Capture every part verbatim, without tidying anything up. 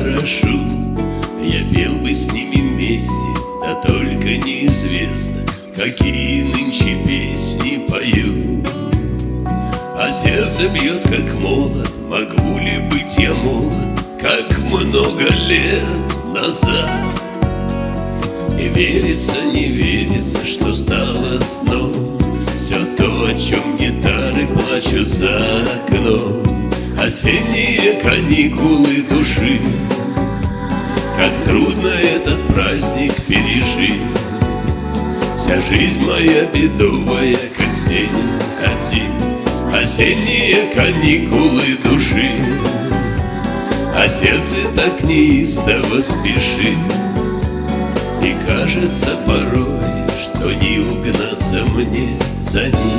парашют. Я пел бы с ними вместе, да только неизвестно, какие нынче песни поют. А сердце бьет как молот, могу ли быть я молод, как много лет назад. И верится, не верится, что стало сном все то, о чем гитары плачут за окном. Осенние каникулы души, как трудно этот праздник пережить. Вся жизнь моя бедовая, как день один. Осенние каникулы души, а сердце так неистово спешит. И кажется порой, что не угнаться мне за ним.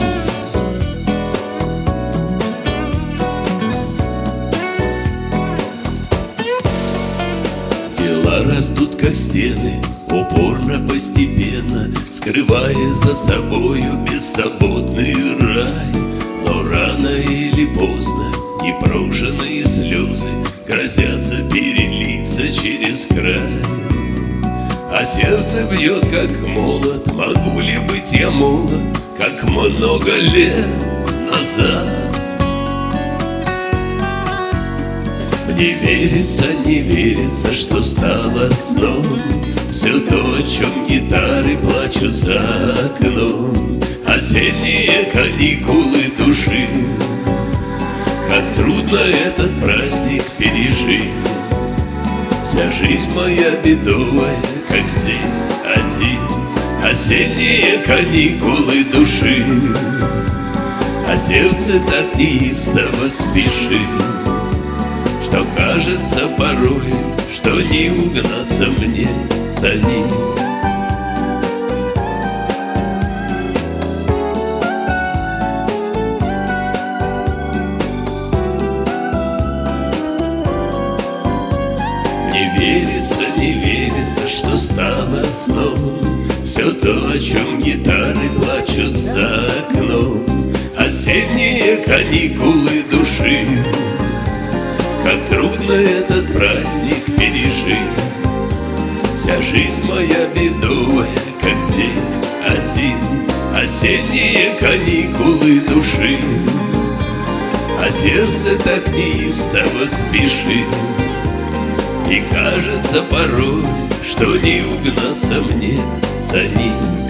Дела растут, как стены, упорно, постепенно, скрывая за собою беззаботный рай. Но рано или поздно непрошенные слезы грозятся перелиться через край. А сердце бьет, как молот, могу ли быть я молод, как много лет назад. Мне верится, не верится, что стало сном все то, о чем гитары плачут за окном. Осенние каникулы души, как трудно этот праздник пережить. Вся жизнь моя бедовая, как день один. Осенние каникулы души, а сердце так неистово спешит, что кажется порой, что не угнаться мне за ним. Не верится, не верится, что стало сном все то, о чем гитары плачут за окном. Осенние каникулы души, как трудно этот праздник пережить. Вся жизнь моя бедовая, как день один. Осенние каникулы души, а сердце так неистово спешит. И кажется порой, что не угнаться мне за ним.